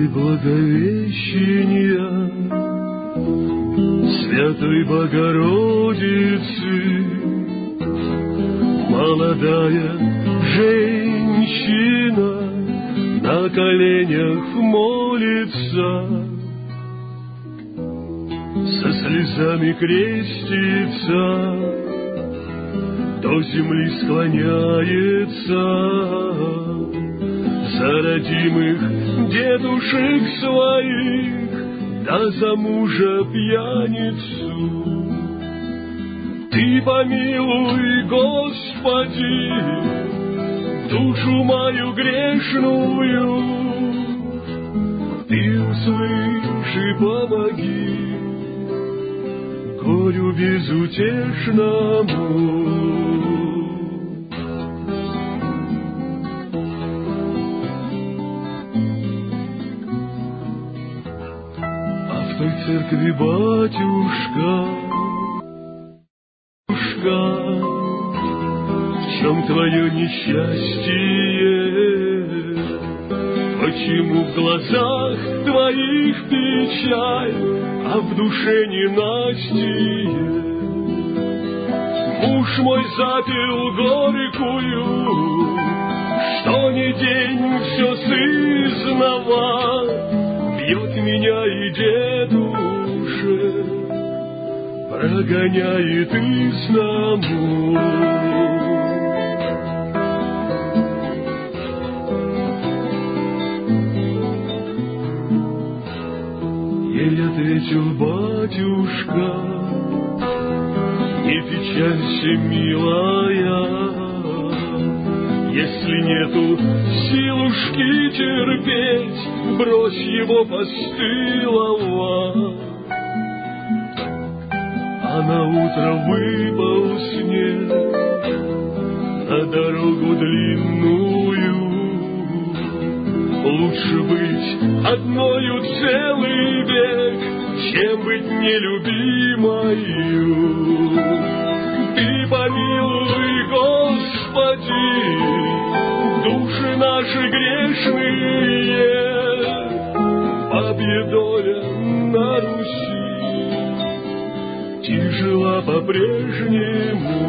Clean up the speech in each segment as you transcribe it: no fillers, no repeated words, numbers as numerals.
Благовещения Святой Богородицы, молодая женщина на коленях молится, со слезами крестится, до земли склоняется, за родимых дедушек своих, да за мужа пьяницу. Ты помилуй, Господи, душу мою грешную, Ты услыши, помоги горю безутешному. В той церкви, батюшка, в чем твое несчастье? Почему в глазах твоих печаль, а в душе ненастье? Муж мой запил горькую, что ни день все сызнова, бьет меня и дедуше, прогоняет из дому. Ей ответил батюшка: не печалься, милая, если нету силушки терпеть, брось его постылого. А на утро выпал снег на дорогу длинную. Лучше быть одною целый век, чем быть нелюбимою. Ты помилуй, Господи, души наши грешные, бабья доля на Руси тяжела по-прежнему,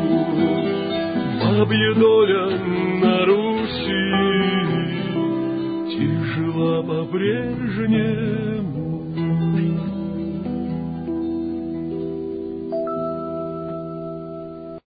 бабья доля на Руси тяжела по-прежнему.